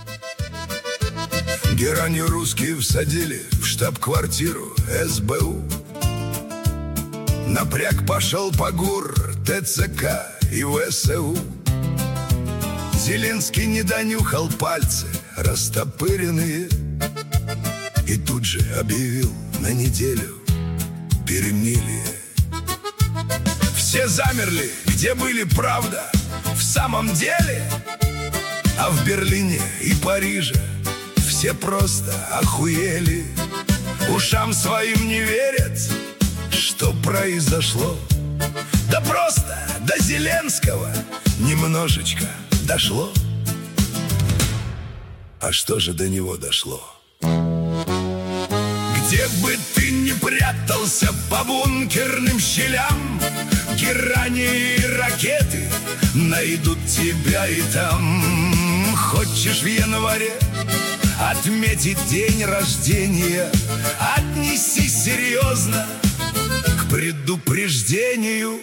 Геранью русские всадили в штаб-квартиру СБУ. Напряг пошел по ГУР, ТЦК и ВСУ. Зеленский не донюхал пальцы растопыренные и тут же объявил на неделю перемирие. Все замерли, где были правда в самом деле. А в Берлине и Париже все просто охуели. Ушам своим не верят, что произошло. Да просто до Зеленского немножечко дошло. А что же до него дошло? Где бы ты ни прятался по бункерным щелям, герани и ракеты найдут тебя и там. Хочешь в январе отметить день рождения, отнесись серьезно к предупреждению.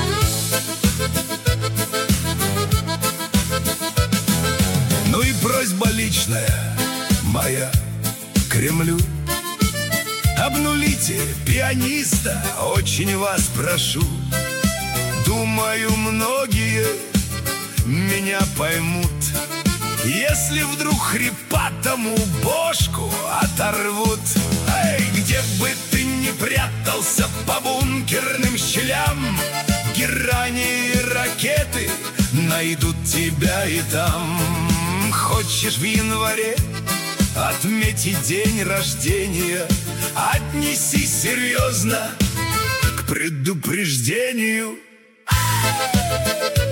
Ну и просьба личная моя Кремлю: обнулите пианиста, очень вас прошу. Думаю, многие меня поймут, если вдруг хрипатому бошку оторвут. Эй, где бы ты ни прятался по бункерным щелям, герани и ракеты найдут тебя и там. Хочешь в январе отметить день рождения, отнесись серьезно к предупреждению.